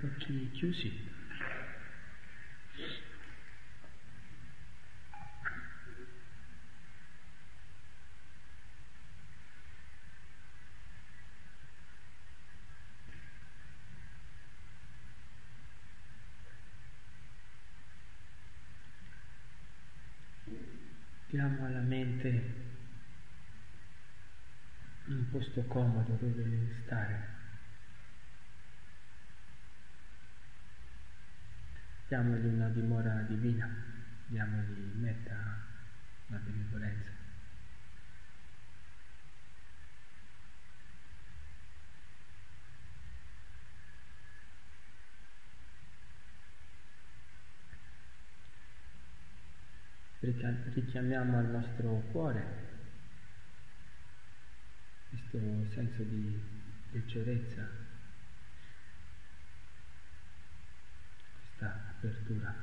occhi chiusi. Diamo alla mente un posto comodo dove stare. Diamogli una dimora divina, diamogli metta, la benevolenza. Richiamiamo al nostro cuore questo senso di leggerezza, questa apertura.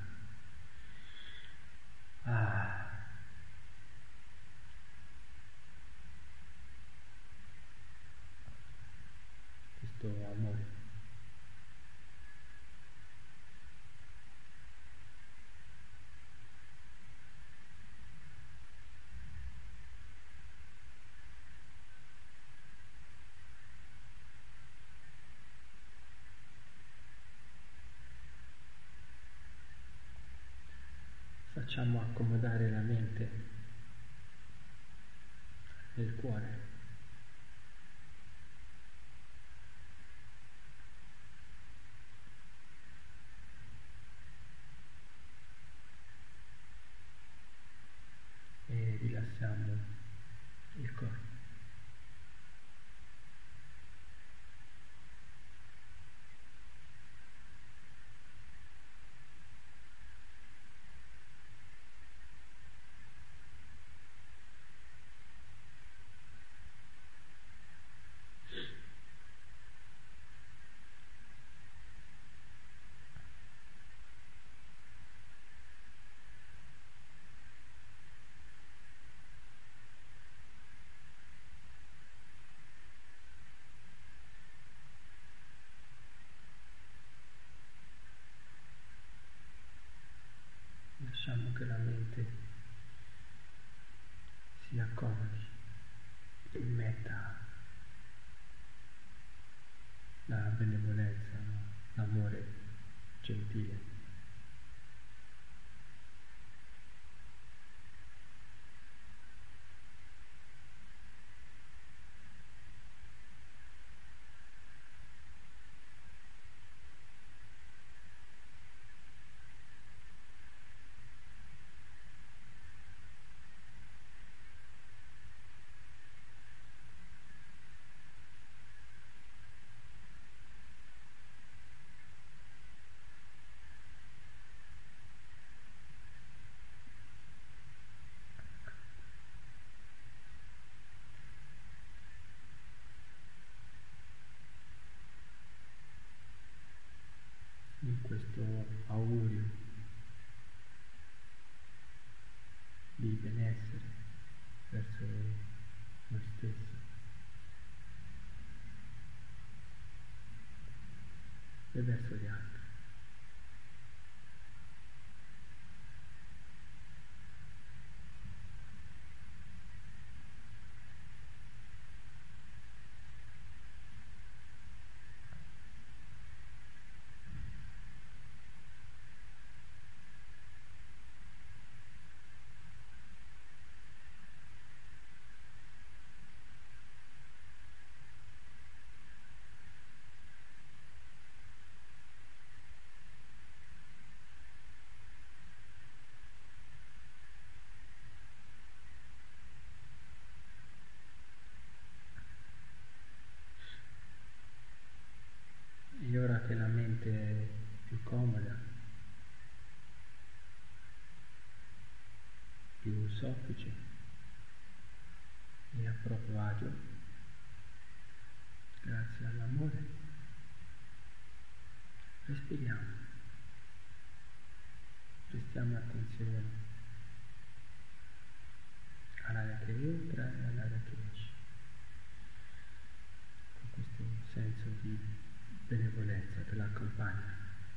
Questo amore. Facciamo accomodare la mente nel cuore. E rilassiamo il corpo. Lasciamo che la mente si accomodi, immetta la benevolenza, l'amore gentile. In questo augurio di benessere verso noi stessi e verso gli altri. E ora che la mente è più comoda, più soffice e a proprio agio, grazie all'amore, respiriamo, prestiamo attenzione all'aria che entra e all'aria che esce, con questo senso di benevolenza te l'accompagna.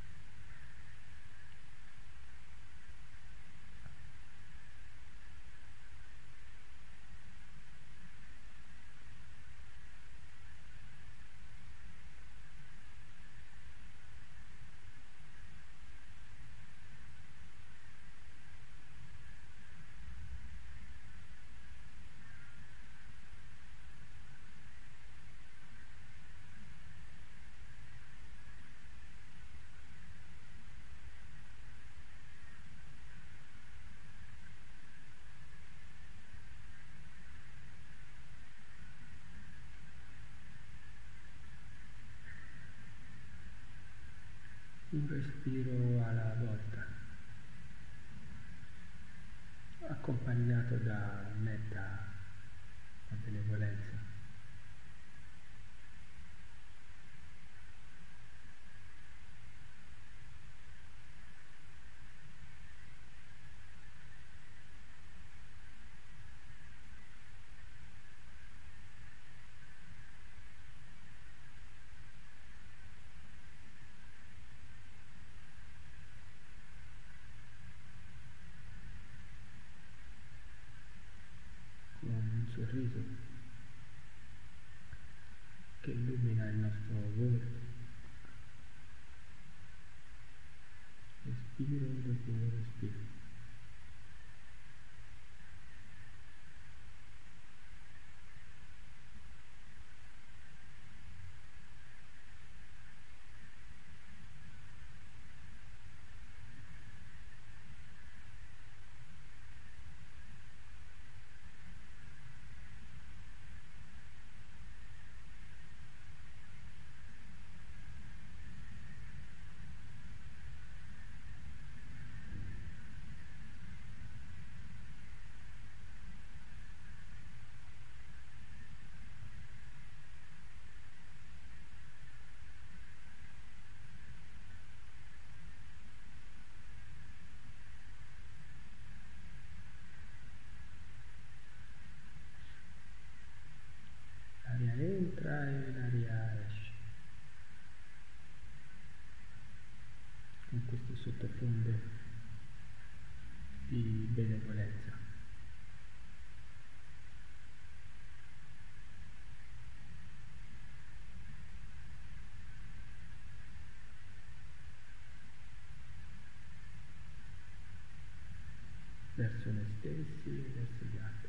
Un respiro alla volta, accompagnato da metta, da benevolenza. Con un sorriso che illumina il nostro volto, respiro dopo respiro. L'aria entra e l'aria esce, con questo sottofondo di benevolenza. Verso noi stessi e verso gli altri.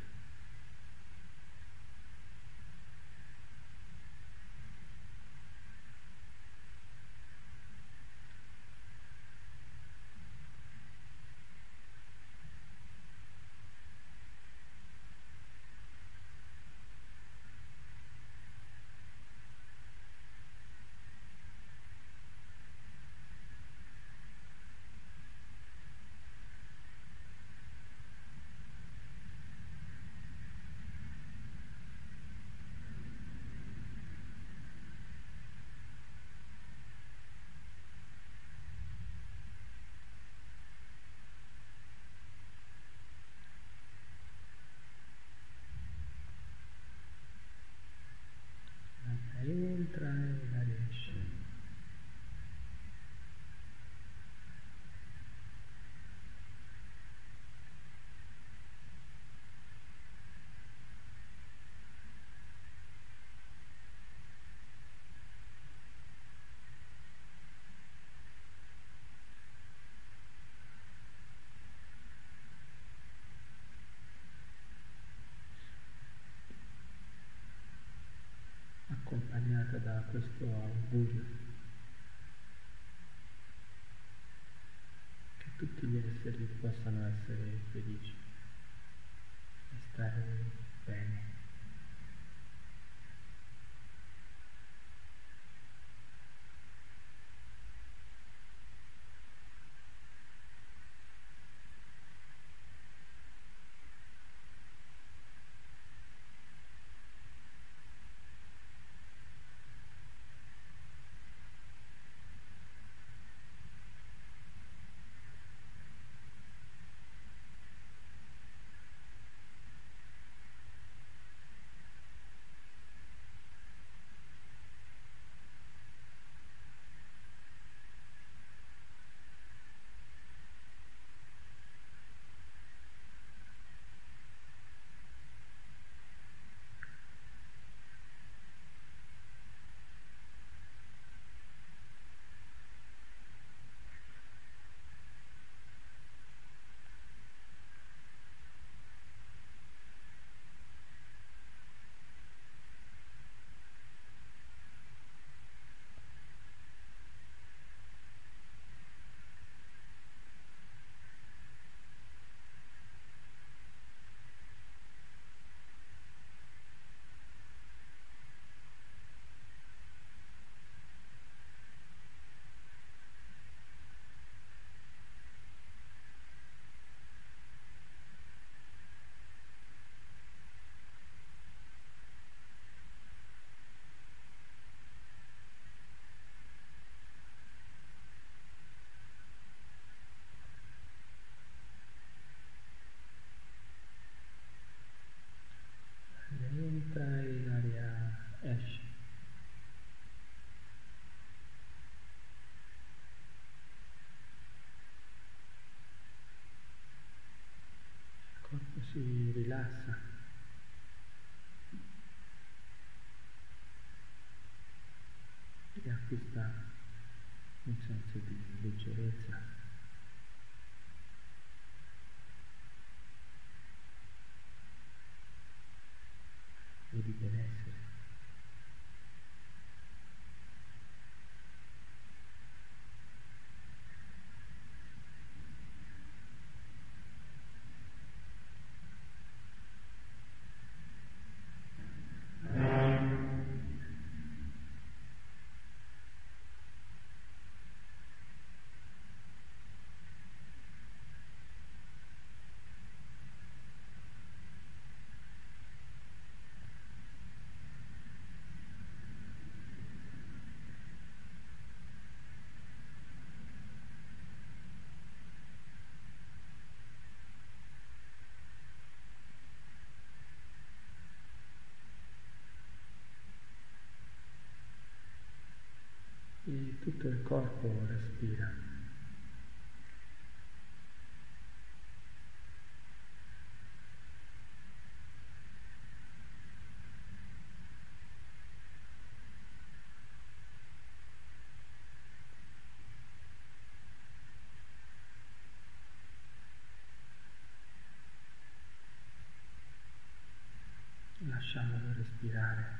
L'aria entra e l'aria esce. Accompagnata da questo augurio che tutti gli esseri possano essere felici e stare bene. si rilassa e acquista un senso di leggerezza e di benessere. E tutto il corpo respira. Lasciamolo respirare.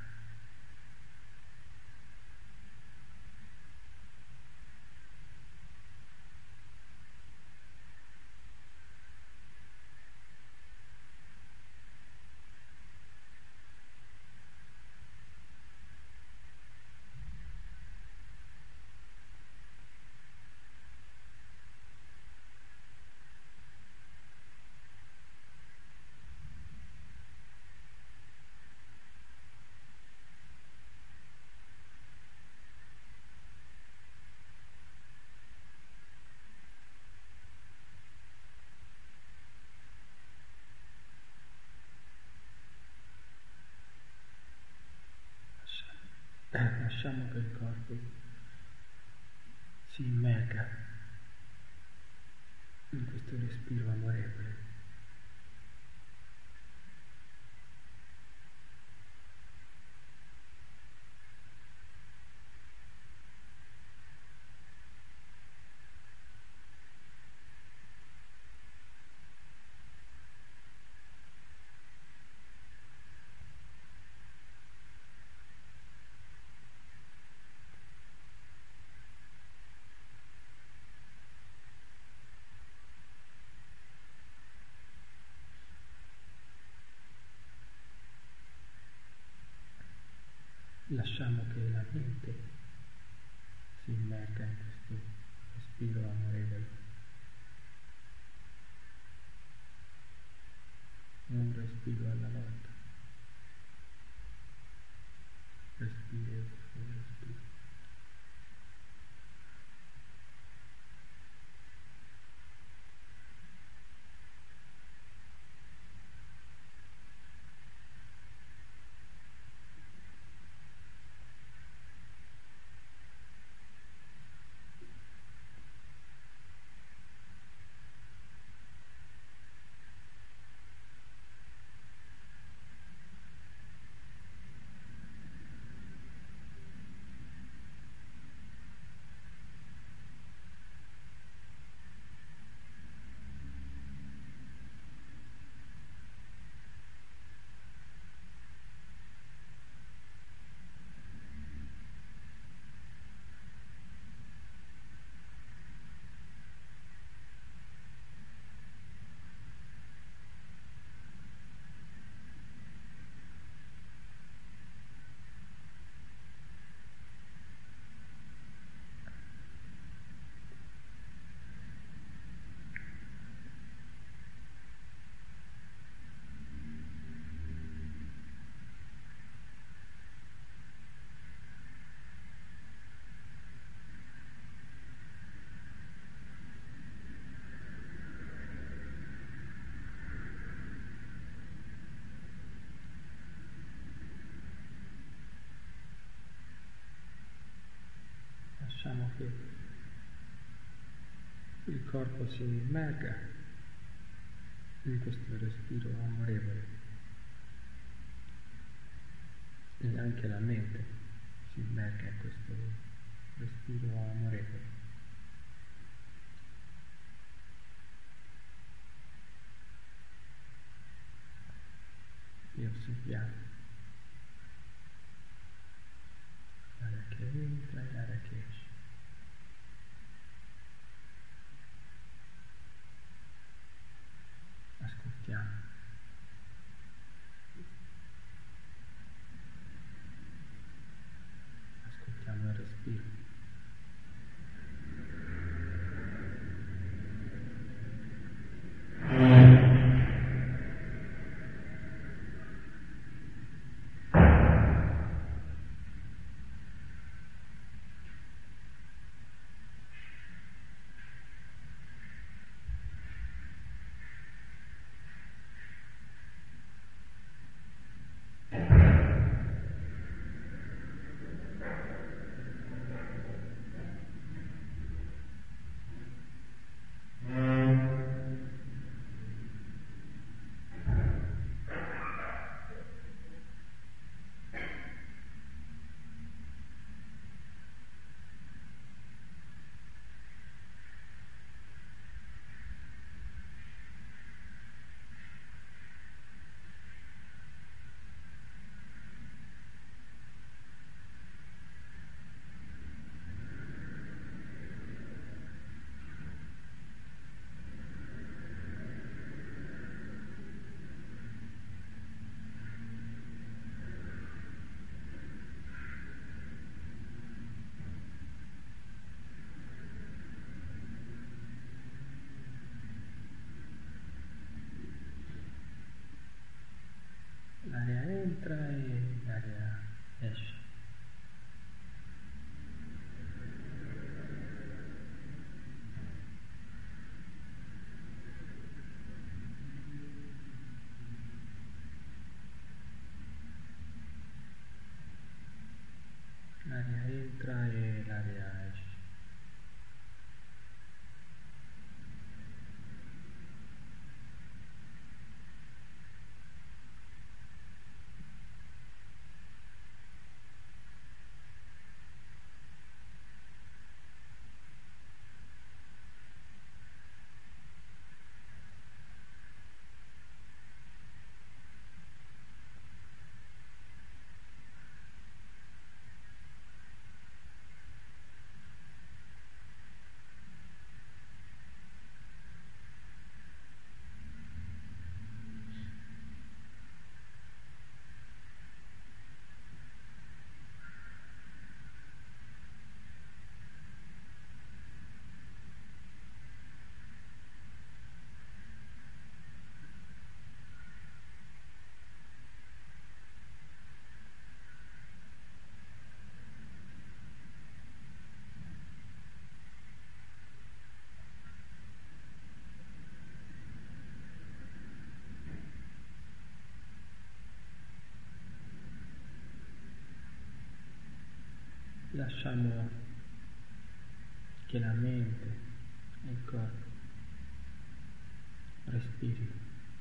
Lasciamo che il corpo si immerga in questo respiro amorevole. Lasciamo che la mente si immerga in questo respiro amorevole. Un respiro alla volta. Respiro dopo respiro. Lasciamo che il corpo si immerga in questo respiro amorevole, e anche la mente si immerga in questo respiro amorevole. E osserviamo l'aria che entra e l'aria che esce. Ascoltiamo. Ascoltiamo il respiro. L'aria entra e l'aria esce. L'aria entra e l'aria esce. Lasciamo che la mente e il corpo respirino.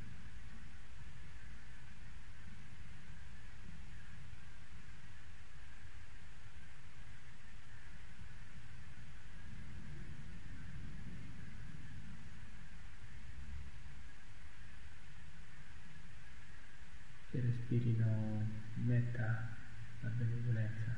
Che respirino metta la benevolenza.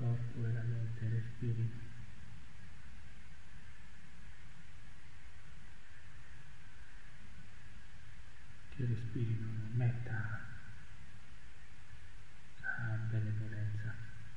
corpo e la mente respirino. Che respirino metta a benevolenza.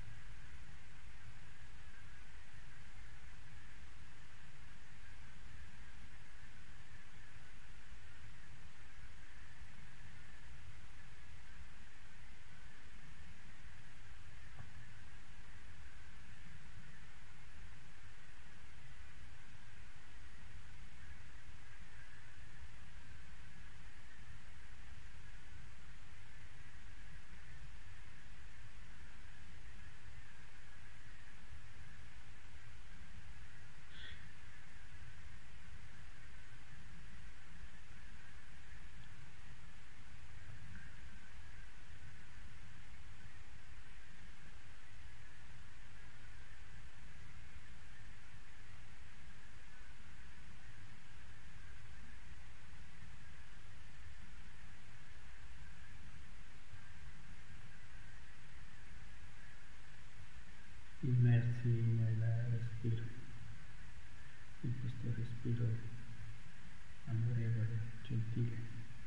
Immersi nel respiro, in questo respiro amorevole, gentile.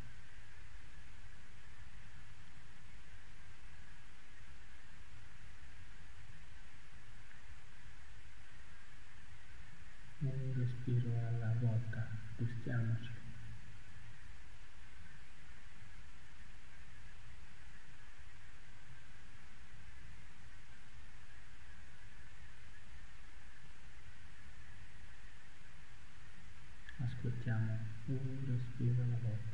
Un respiro alla volta, gustiamoci. Ascoltiamo un respiro alla volta.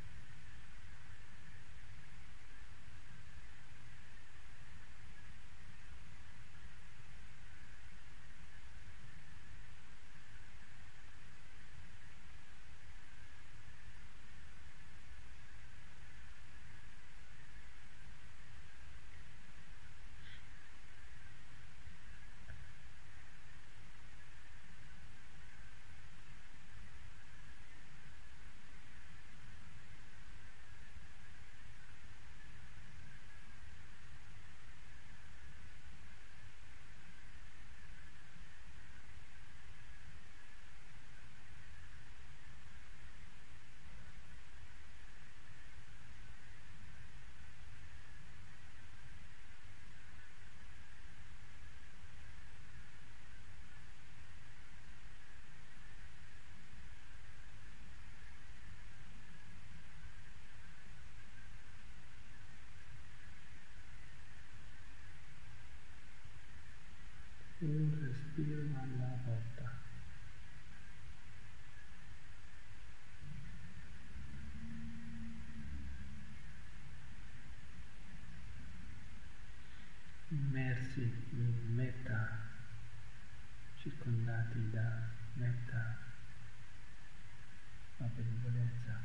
Un respiro alla volta. Immersi in metta, circondati da metta, la benevolenza.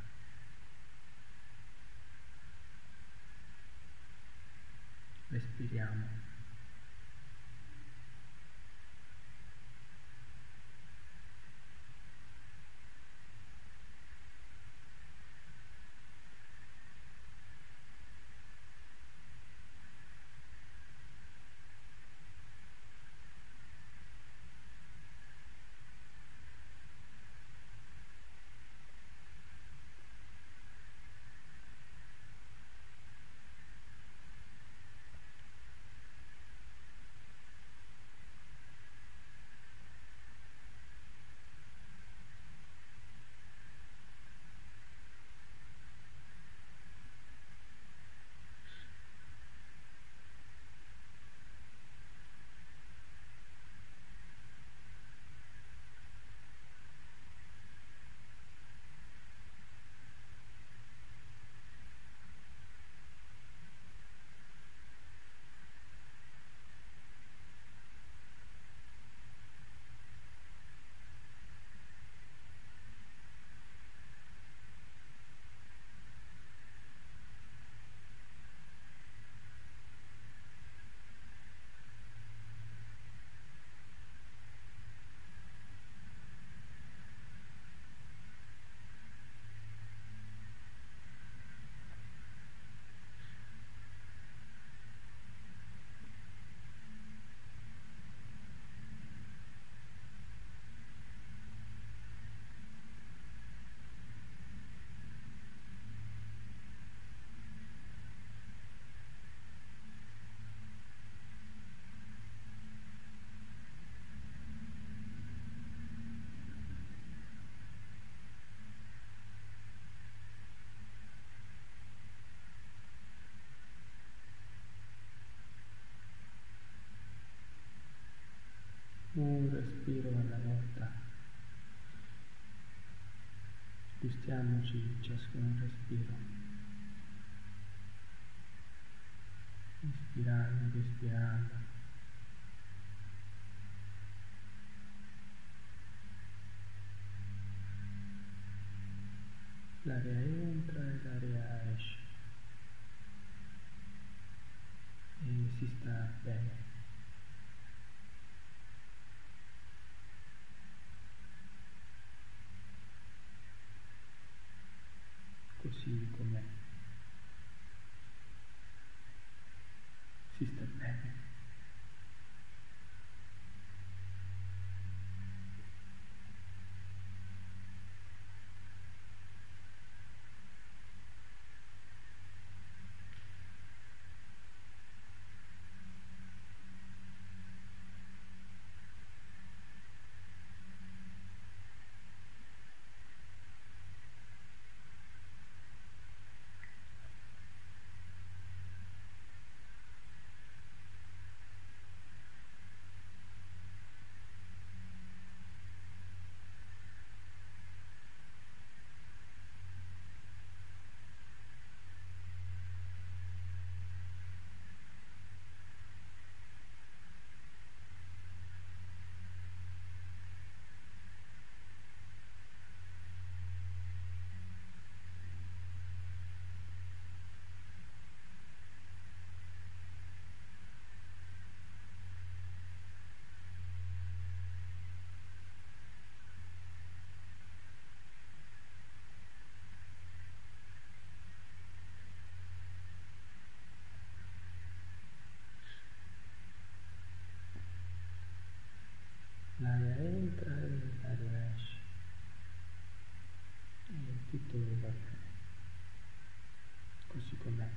Respiriamo. respiro alla volta. Gustiamoci ciascun respiro, inspirando ed espirando. L'aria entra e l'aria esce e si sta bene. Così com'è. Si sta bene. L'aria entra e l'aria esce e tutto va bene, così com'è.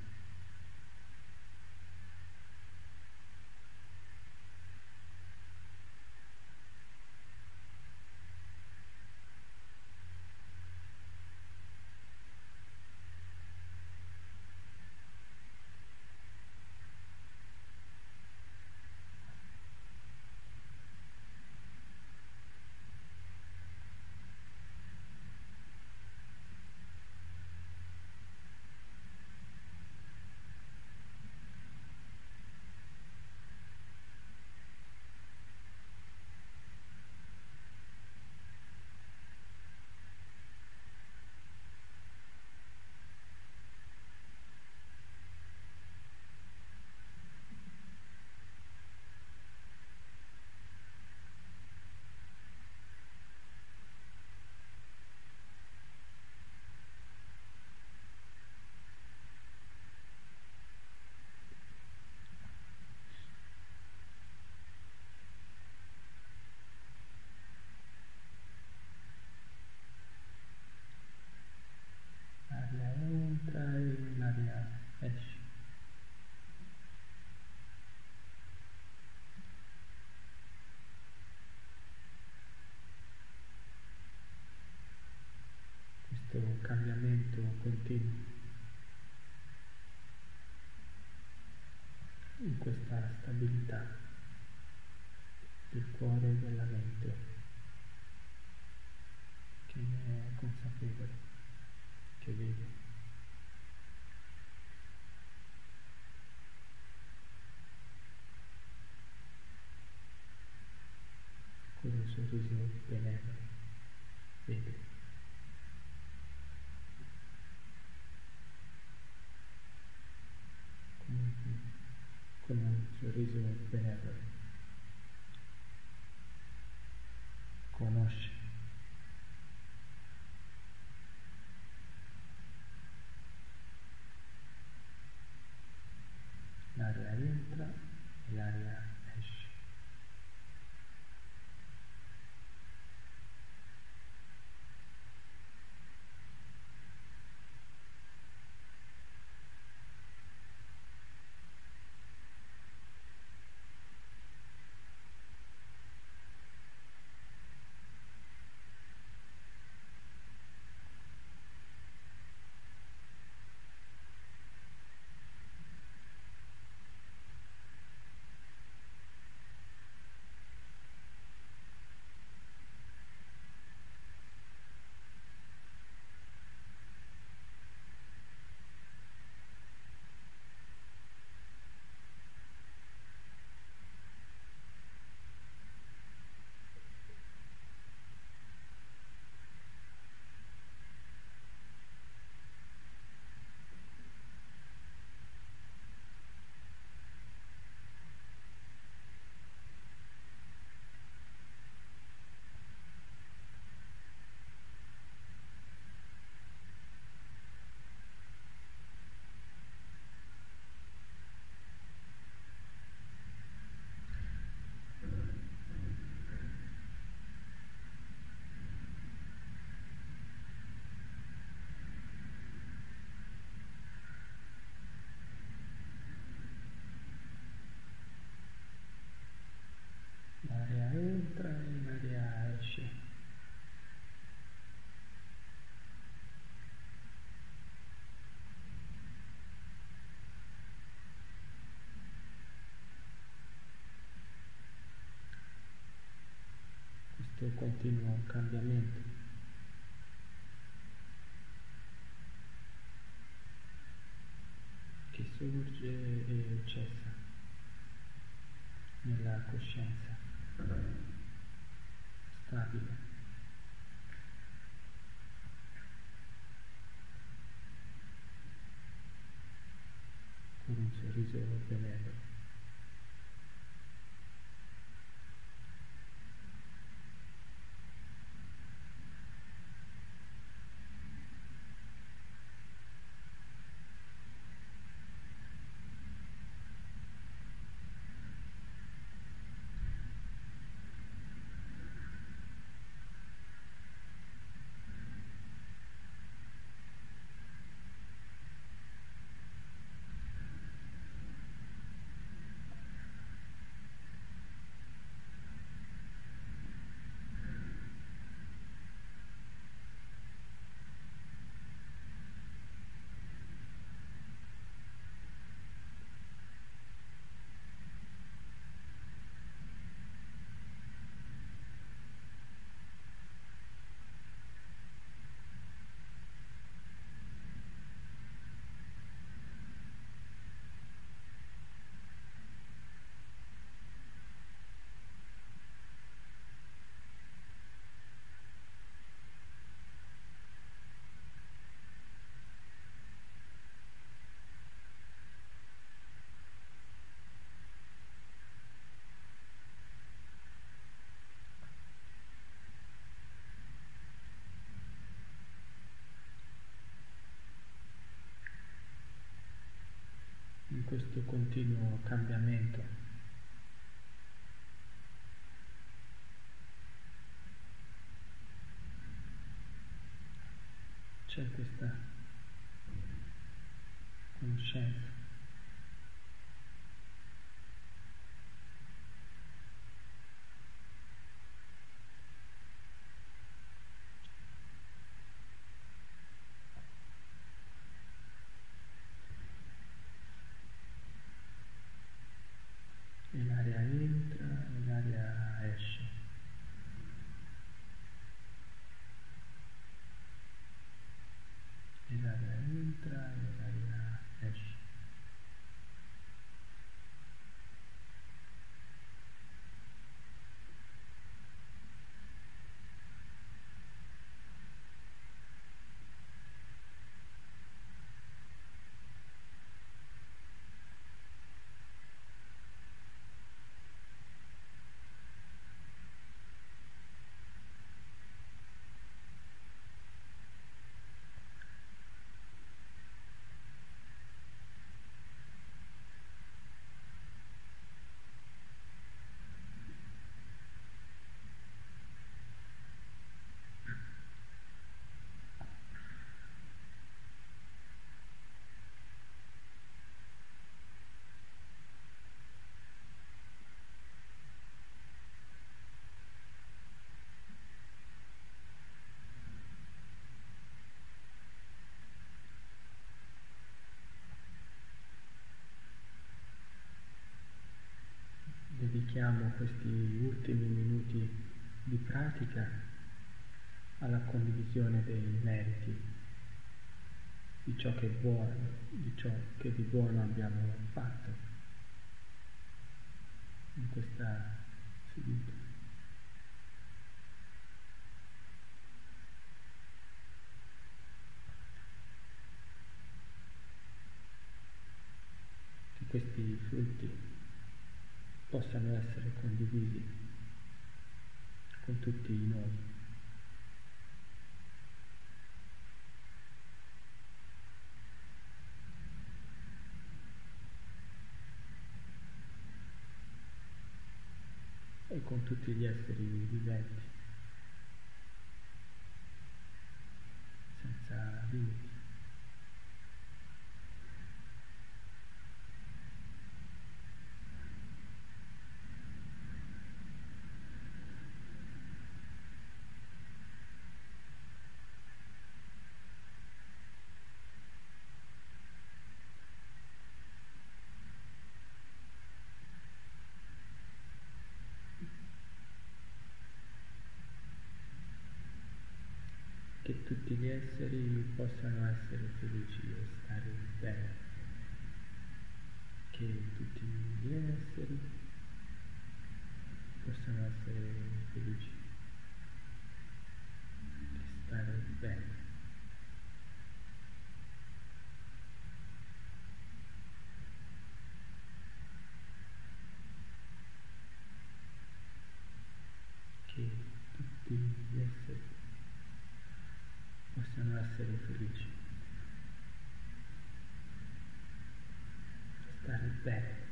L'aria entra e l'aria esce. Questo cambiamento continuo in questa stabilità del cuore e della mente che ne è consapevole, che vede. Con un sorriso benevolo, vede. Con un sorriso benevolo, conosce. L'aria entra e l'aria esce. continuo cambiamento che sorge e cessa nella coscienza stabile, con un sorriso benevolo. In questo continuo cambiamento c'è questa conoscenza e l'aria entra e l'aria esce. E l'aria entra e l'aria esce. Dedichiamo questi ultimi minuti di pratica alla condivisione dei meriti, di ciò che è buono, di ciò che di buono abbiamo fatto in questa seduta. Che questi frutti possano essere condivisi con tutti noi. E con tutti gli esseri viventi, senza limiti. tutti gli esseri possano essere felici e stare bene, che tutti gli esseri possano essere felici e stare bene. Che tutti gli esseri possano essere felici, stare bene.